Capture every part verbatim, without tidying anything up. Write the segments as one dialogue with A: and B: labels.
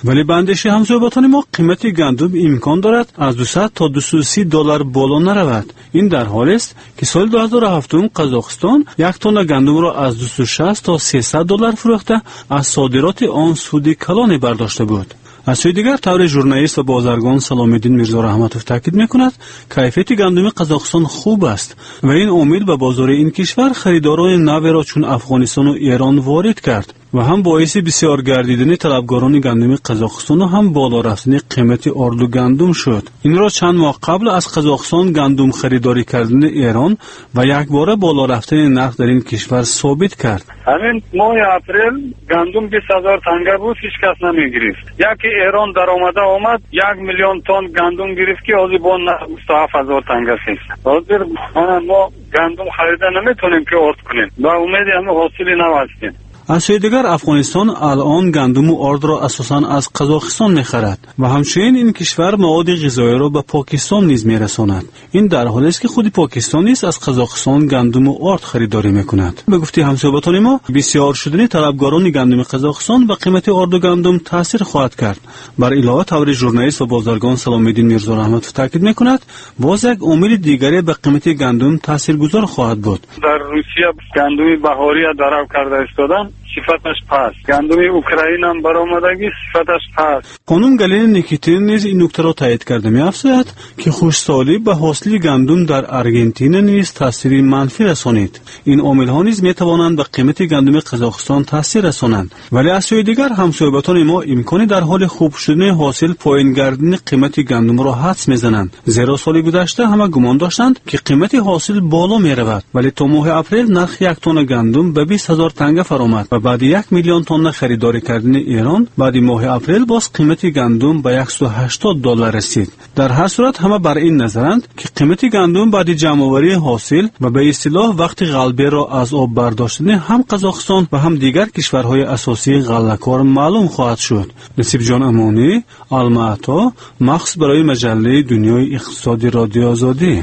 A: ولی به اندیشه همزوباتان ما قیمت گندم امکان دارد از دویست تا دویست و سی دلار بالا نرود. این در حالی است که سال دو هزار و هفت قزاقستان یک تن گندم را از دویست و شصت تا سیصد دلار فروخته از صادرات آن سود کلانی برداشته بود. از سوی دیگر طور ژورنالیست و بازرگان سلام‌الدین میرزا رحمتوف تاکید میکند کیفیت گندم قزاقستان خوب است و این امید به بازار این کشور خریداران نوی را چون افغانستان و ایران وارد کرد و هم باعث بسیار گردیدن طلبگاران گندم قزاقستان و هم بالا رفتن قیمت اردو گندم شد. این را چند ماه قبل از قزاقستان گندم خریداری کردن ایران و یک باره بالا رفتن نرخ در این کشور ثابت کرد.
B: همین ماه اپریل گندم بیست هزار تنگه بود، هیچ کس نمیگرفت. یکی ایران در آمده آمد یک میلیون تن گندم گرفت که از بون بیست و هفت هزار تنگه است. حاضر ما گندم خریده نمیتونیم که ارد کنیم. با امید همه حاصلی نوستیم.
A: از سوی دیگر افغانستان الان گندم و ارد را اساساً از قزاقستان می‌خرد و همچنین این کشور مواد غذایی را به پاکستان نیز می‌رساند. این در حالی است که خود پاکستان نیز از قزاقستان گندم و ارد خریداری می‌کند. به گفته همصحبتان ما بسیار شدن طلبگاران گندم قزاقستان به قیمت ارد و گندم تاثیر خواهد کرد. بر علاوه طور ژورنالیست و بازرگان سلام‌الدین میرزا رحمتوف تاکید می‌کند باز یک امید دیگری به قیمت گندم تاثیرگذار خواهد بود.
B: در روسیه گندم بهاری درو کرده استادن، صفتش پست. گندم اوکراین هم برآمدگی صفتش پست.
A: خانم گالین نیکیتین نیز این نکته را تایید کرده می‌افزاید که خوشسالی به حاصل گندم در آرژانتین نیز تاثیر منفی رسانید. این عامل‌ها نیز می‌توانند به قیمت گندم قزاقستان تاثیر رسانند. ولی از سوی دیگر همسایبان ما امکانی در حال خوب شدن حاصل پایین گردیدن قیمت گندم را حدس می‌زنند. زیرا سال گذشته همه گمان داشتند که قیمت حاصل بالا می‌رود، ولی تا ماه اپریل نرخ یک تن گندم به بیست هزار تنگه فرآمد و بعد یک میلیون تن خریداری کردن ایران بعد ماه اپریل باز قیمت گندم به صد و هشتاد دلار رسید. در هر صورت همه بر این نظرند که قیمت گندم بعد جمع‌آوری حاصل و به اصطلاح وقت غلبه را از آب برداشتن هم قزاقستان و هم دیگر کشورهای اساسی غله‌کار معلوم خواهد شد. نصیب جان امانی، المعطا، مخصوص برای مجله دنیای اقتصادی رادیو آزادی.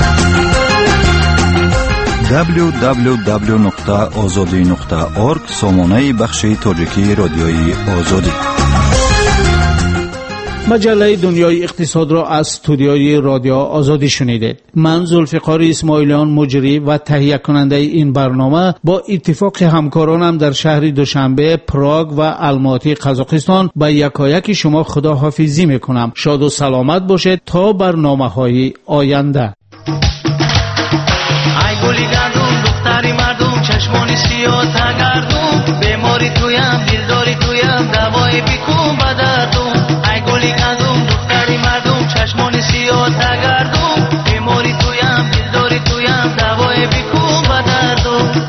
C: دبلیو دبلیو دبلیو نقطه آزادی نقطه اورگ سامانه بخش تاجیکی رادیوی آزادی.
D: مجله دنیای اقتصاد را از استودیوی رادیو آزادی شنیدید. من ذوالفقار اسماعیلیان مجری و تهیه کننده این برنامه با اتفاق همکارانم در شهر دوشنبه، پراگ و الماتی قزاقستان به یکایک شما خداحافظی میکنم. شاد و سلامت باشید تا برنامه‌های آینده.
E: گلی گندم دختری مردم چشمانی سیاه تگردم بیماری تویم دلداری تویم دوای بیکن بدردم ای گلی گندم دختری مردم چشمانی سیاه تگردم بیماری تویم دلداری تویم دوای بیکن بدردم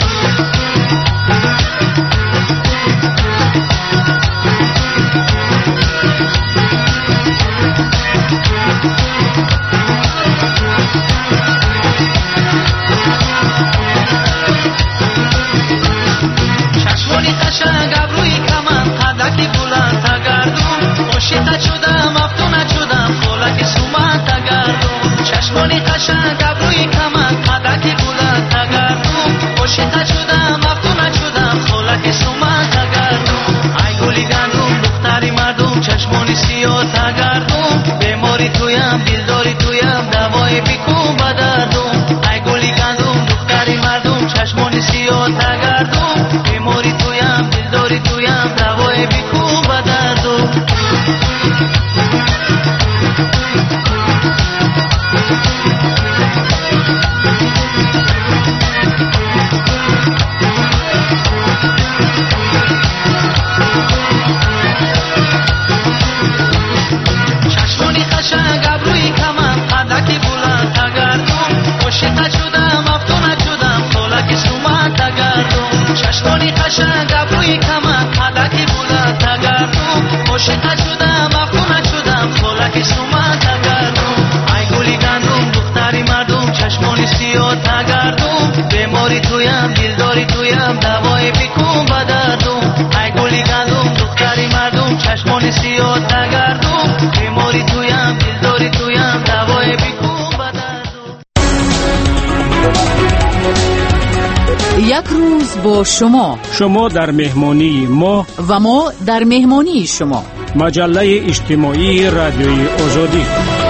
F: یک روز با شما
G: شما در مهمانی ما
F: و ما در مهمانی شما مجله اجتماعی رادیوی آزادی.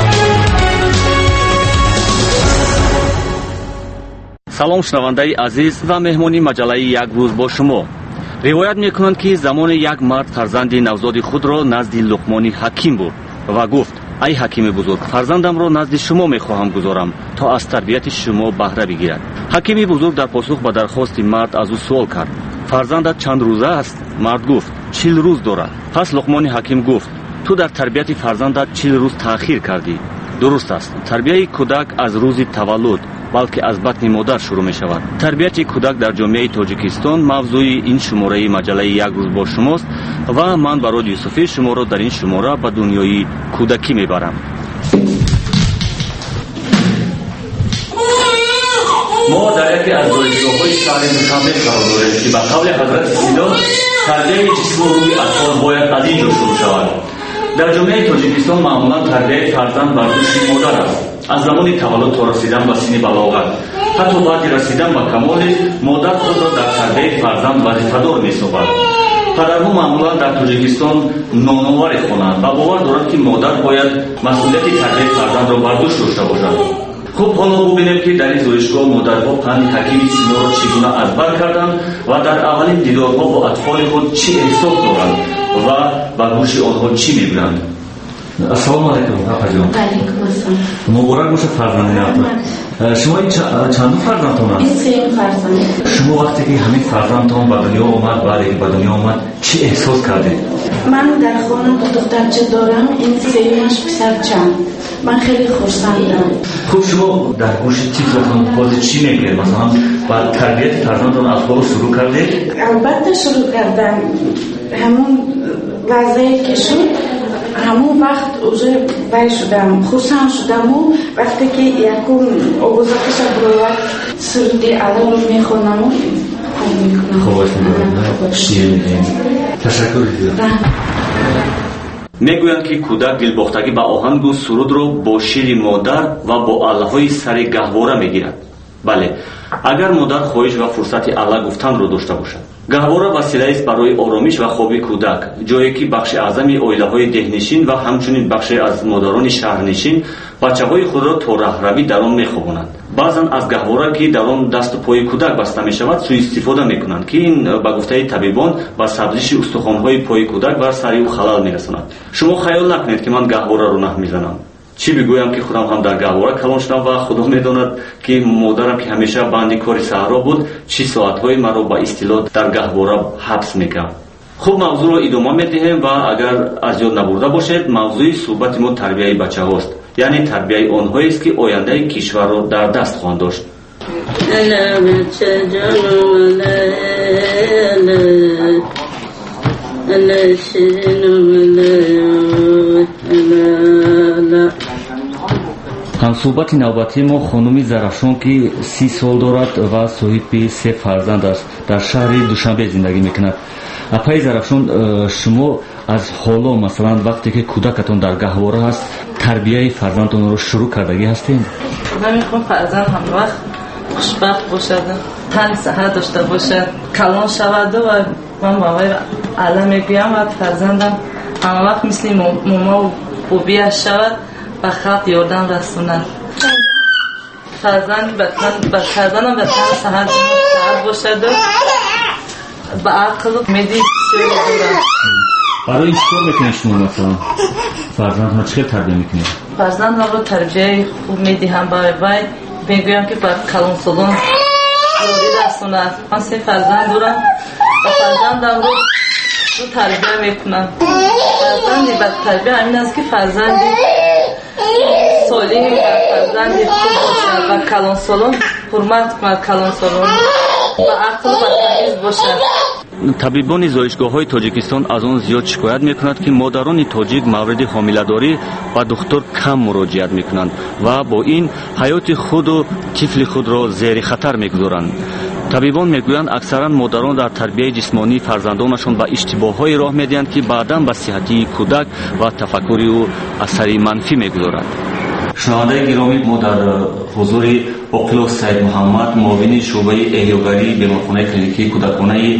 G: салом шунавандаи азиз ва меҳмони маҷалаи як рӯз бо шумо. ривоят мекунанд ки замоне як мард фарзанди навзоди худро назди луқмони ҳаким бурд ва гуфт: ай ҳакими бузург, фарзандамро назди шумо мехоҳам гузорам, то аз тарбияти шумо баҳра бигирад. ҳакими бузург дар посух ба дархости мард аз ӯ суол кард: фарзандат чанд рӯза аст? Мард гуфт: чил рӯз дорад. пас луқмони ҳаким гуфт: ту дар тарбияти фарзандат чил рӯз таъхир кардӣ. дуруст аст, тарбияи кӯдак аз рӯзи таваллуд балки аз батни модар шурӯъ мешавад. тарбияти кӯдак дар ҷомеаи Тоҷикистон мавзӯи ин шумораи маҷалаи як рӯз бо шумост ва ман Бароди Юсуфӣ шуморо дар ин шумора ба дунёи кӯдакӣ мебарам. мо дар яке аз донишгоҳҳои шаҳри Душанбе қарор дорем ки ба қавли ҳазрати Сидо тарбияи ҷисму рӯҳи атфол бояд аз ин ҷо шурӯъ шавад. дар ҷомеаи Тоҷикистон маъмулан тарбияи фарзанд бар дӯши модар аст. аз замони таваллуд то расидан ба синни балоғат, ҳатто баъди расидан ба камоле, модар худро дар тарбияи фарзанд вазифадор месобад. падарҳо маъмулан дар Тоҷикистон ноноваре хонанд ва бовар дорад ки модар бояд масъулияти тарбияи фарзандро бар дӯш дошта бошад. хуб, ҳоло бубинем ки дар ин зоишгоҳ модарҳо панди ҳакими Синоро чӣ гуна аз бар карданд ва дар аввалин дидорҳо бо атфоли худ чӣ эҳсос доранд ва ба гӯши онҳо чӣ мегӯянд. ассалому алайкум апаҷон.
H: алайкум ассалом.
G: муборак бошад фарзанди навтон. шумо чанд фарзандтон аст?
H: сеюм фарзанд.
G: шумо вақте ки ҳамин фарзандтон ба дунё омад, баъде ки ба дунё омад, чӣ эҳсос кардед?
H: ман дар хона ду духтарча дорам, ин сеюмаш писарчам. ман хеле хурсандам.
G: хуб, шумо дар гӯши тифлатон ҳозир чӣ мекунед? масалан, ба тарбияти фарзандтон афкору шурӯъ кардед?
H: албатта шурӯъ кардам. ҳамон вазъе ки шуд, ҳамон вақт уже бай шудам, хурсанд шудаму вақте ки якум овоза киша буровад суруди алом мехонаму хуб мекунам.
G: хубаш мебарад. шир мекунем. ташаккур дидам. мегӯянд ки кӯдак дилбохтагӣ ба оҳангу сурудро бо шири модар ва бо аллаҳои сари гаҳвора мегирад. бале, агар модар хоҳиш ва фурсати алла гуфтанро дошта бошад. гаҳвора василаест барои оромиш ва хобӣ кӯдак, ҷое ки бахши аъзами оилаҳои деҳнишин ва ҳамчунин бахше аз модарони шаҳрнишин бачаҳои худро то раҳравӣ дар он мехобонанд. баъзан аз гаҳвора ки дар он дасту пои кӯдак баста мешавад сӯистифода мекунанд ки ин ба гуфтаи табибон ба сабзиши устухонҳои пои кӯдак бар сари ӯ халал мерасонад. шумо хаёл накунед ки ман гаҳвораро наҳ мезанам. чӣ бигӯям ки худам ҳам дар гаҳвора калон шудам ва худо медонад ки модарам ки ҳамеша банди кори саҳро буд чӣ соатҳои маро ба истилоҳ дар гаҳвора ҳабс мекард. хуб, мавзӯъро идома медиҳем ва агар аз ёд набурда бошед, мавзӯи суҳбати мо тарбияи бачаҳост, яъне тарбияи онҳоест ки ояндаи кишварро дар даст хоҳанд дошт. ҳамсӯҳбати навбатии мо хонуми Зарафшон ки си сол дорад ва соҳиби се фарзанд аст, дар шаҳри Душанбе зиндагӣ мекунад. апаи Зарафшон, шумо аз ҳоло масалан вақте ки кӯдакатон дар гаҳвора аст, тарбияи фарзандтонро шурӯъ кардагӣ ҳастед?
I: ман мехоҳам фарзанд ҳамвақт хушбахт бошад, тани саҳат дошта бошад, калон шаваду ва ман ба вай алла мегӯям ва фарзандам ҳамавақт мисли момову бобиаш шавад, ба халқ ёрдам расонад. фарзандам ба тани саҳат саҳат бошаду ба ақлу умеди бисёре дорам.
G: барои ин чикор мекунед шумо? масалан фарзандро чӣ хел тарбия мекунед?
I: фарзандамро тарбияи хуб медиҳам ба вай, мегӯям ки ба калонсолон ёрӣ расонад. ман се фарзанд дорам ва фарзандамро ду тарбия мекунам. фарзанди ба тарбия ҳамин аст ки фарзанди солим ва фарзанди хуб бошад ва калонсолон ҳурмат кунад, калонсолон ба ақл ва тамиз бошад.
G: табибони зоишгоҳҳои Тоҷикистон аз он зиёд шикоят мекунанд ки модарони тоҷик мавриди ҳомиладорӣ ба духтур кам муроҷиат мекунанд ва бо ин ҳаёти худу тифли худро зери хатар мегузоранд. табибон мегӯянд аксаран модарон дар тарбияи ҷисмонии фарзандонашон ба иштибоҳҳое роҳ медиҳанд ки баъдан ба сиҳатии кӯдак ва тафаккури ӯ асари манфӣ мегузорад. شنوندگان گرامی، ما در حضور اوکلو سید محمد معاون شعبه احیاگری بیمارخانه کلینیکی کودکانه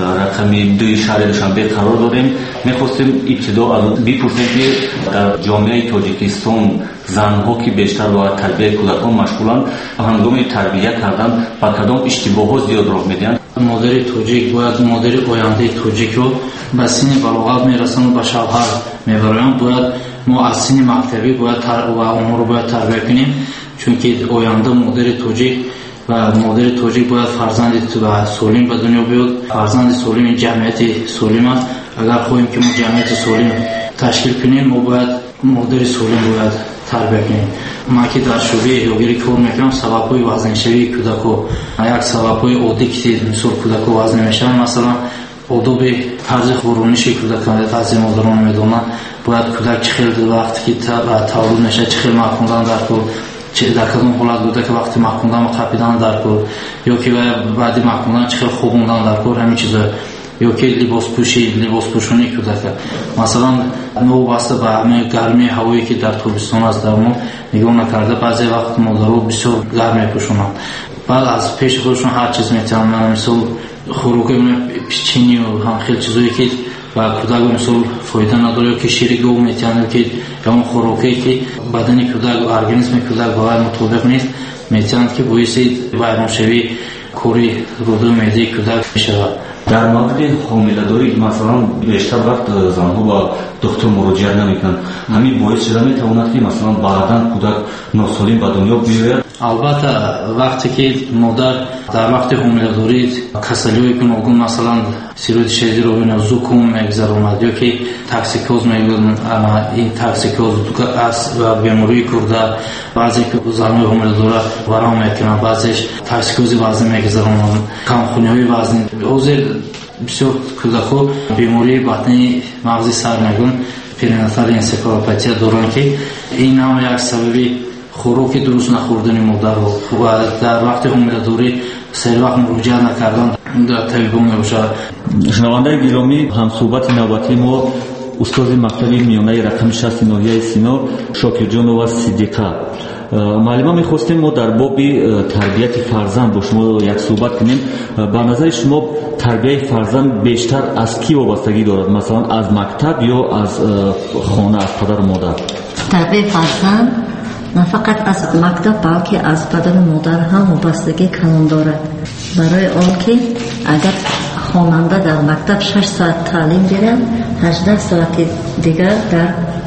G: رقم دو شهر دوشنبه قرار داریم. می‌خواستیم ابتدا از بپرسیم که در جامعه تاجیکستان زنها که بیشتر با تربیت کودکان مشغولند، هنگام تربیت کردن با کدام اشتباهات زیاد راه می‌دهند؟
J: مادر توجیک باید مادر آینده توجیک رو به سن بلوغت میرسند و به شوهر میبرند. باید ما از سن مکتبی باید و اونها رو باید تربیت کنیم، چون که آینده مادر توجیک و مادر توجیک باید فرزند سالم به دنیا بیاد. فرزند سالم جمعیت سالم است. اگر خواهیم که ما جمعیت سالم تشکیل کنیم، ما باید مادر سالم باید تربیت کنیم. ما که در شعبه احیاگری کار میکنم، سبب‌های وزن‌شوی کودک‌ها یک سبب‌های عادی که مثل کودک‌ها وزن میشن، مثلا آداب طرز خوراک کودکان از مادران میدونن. باید کودک چه خیلی وقتی که تولد میشه چه خیلی مخوندن در کار، چه در کدام حالت بوده که وقتی مخوندن و قپیدن در کار، یا که بعدی مخوندن چه خیلی خوب موندن در کار، همین چیزا. یا که لباس پوشی لباس پوشونی کودک، مثلا نو واسه به همه گرمی هوایی که در تابستان است در ما نگاه نکرده، بعضی وقت مادرها بسیار گرم میپوشونن. بعد از پیش خودشون هر چیز میتونن، مثلا خوراک پیچینی و هم خیلی چیزایی که و کودک مثلا فایده نداره، که شیر گاو میتونن که یا اون خوراکی که بدن کودک و ارگانیسم کودک باید مطابق نیست، میتونن که باعث ویرانشوی کوری رودو معده کودک میشه.
G: در مورد حامله‌داری مثلا بیشتر وقت زنها با دکتر مراجعه نمیکنن، همین باعث شده میتواند که مثلا بعداً کودک ناسالم به دنیا بیاید.
J: البته وقتی که مادر در وقت حامله‌داری کسلی‌های گوناگون مثلا سیروید شدید رو بین زوکوم میگذرونه، یا که تاکسیکوز میگن، این تاکسیکوز است و بیماری کرده، بعضی که زنان حامله‌دار ورم میکنن، بعضیش تاکسیکوز وزن میگذرونه، کمخونی‌های وزن. حاضر بسیار کودک‌ها بیماری بطنی مغزی سر میگن، پریناتال انسفالوپاتی دارن که این هم یک سببی خوراک درست نخوردن مادر و در وقت حامله‌داری سر وقت مراجعه نکردن در طبیبان میشه.
G: شنوندگان گرامی، هم صحبت نوبتی ما استاد مکتب میانه رقم شصت ناحیه سینا شاکرجانова صدیقه. معلومه میخواستیم ما در باب تربیت فرزند با شما یک صحبت کنیم. به نظر شما تربیت فرزند بیشتر از کی وابستگی دارد؟ مثلا از مکتب یا از خانه، از پدر و مادر؟
K: تربیت فرزند نه فقط از مکتب بلکه از پدر و مادر هم وابستگی کلان دارد. برای آن که اگر خواننده در مکتب شش ساعت تعلیم گیرد، هجده ساعت دیگر در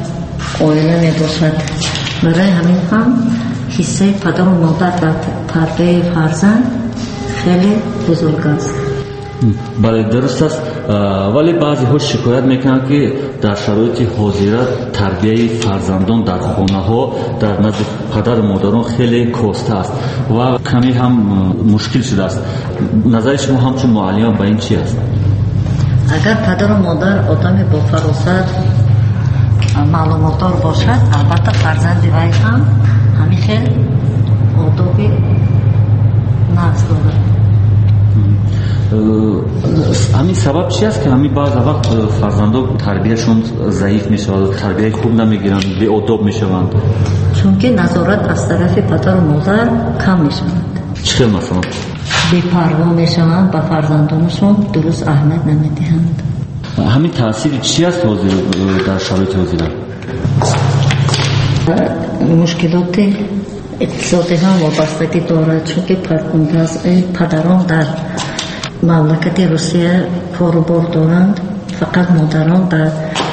K: عائله می باشد. برای همین هم حصه پدر و مادر در تربیت فرزند خیلی بزرگ است.
G: بله درست است، ولی بعضی ها شکایت میکنند که در شرایط حاضره تربیت فرزندان در خانه ها در نزد پدر و مادران خیلی کاسته است و کمی هم مشکل شده است. نظر شما همچون معلم به این چی است؟
K: اگر پدر و مادر آدم با فراست معلومات دار باشد، البته فرزند وی هم همین خیلی آدابی نقص دارد.
G: همین سبب چی است که همین بعض وقت فرزندان تربیتشون ضعیف میشود، تربیت خوب نمیگیرند، بی آداب میشوند؟
K: چون که نظارت از طرف پدر و مادر کم میشود.
G: چه مثلا؟
K: بی پروا میشوند، به فرزندانشون درست اهمیت نمیدهند.
G: همین تاثیر چی است حاضر در شرایط حاضره؟
K: مشکلات اقتصادی هم وابستگی دارد، چون که پدران در مملکت روسیه کاروبار دارند، فقط مادران در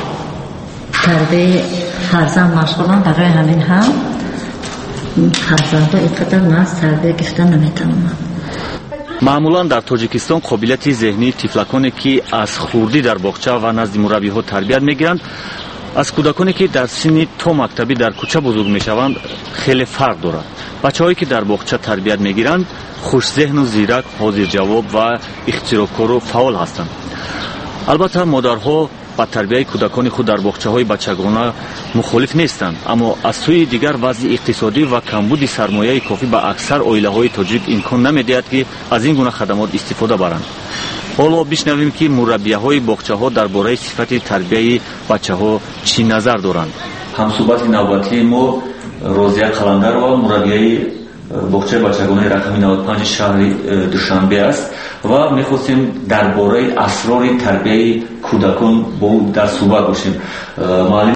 K: تربیت فرزند مشغولند. برای همین هم فرزندها اینقدر ناز تربیت گرفتن نمیتوانند.
G: معمولا در تاجیکستان قابلیت ذهنی طفلکانی که از خوردی در باغچه و نزد مربیها تربیت میگیرند از کودکانی که در سن تو مکتبی در کوچه بزرگ میشوند خیلی فرق دارد. بچه‌هایی که در باغچه تربیت میگیرند خوش ذهن و زیرک، حاضر جواب و اختراعکار و فعال هستند. البته مادرها با تربیت کودکان خود در باغچه‌های بچگانه مخالف نیستند، اما از سوی دیگر وضع اقتصادی و کمبود سرمایه کافی به اکثر عائله‌های تاجیک امکان نمی‌دهد که از این گونه خدمات استفاده برند. حالا بشنویم که مربیه‌های باغچه‌ها درباره صفت تربیت بچه‌ها چی نظر دارند. همصحبت نوبتی ما розия қаландарова мураббияи боғчаи бачагонаи рақами навод и панҷ шаҳри душанбе аст ва мехостем дар бораи асрори тарбияи кӯдакон бо дар суҳбат бошем.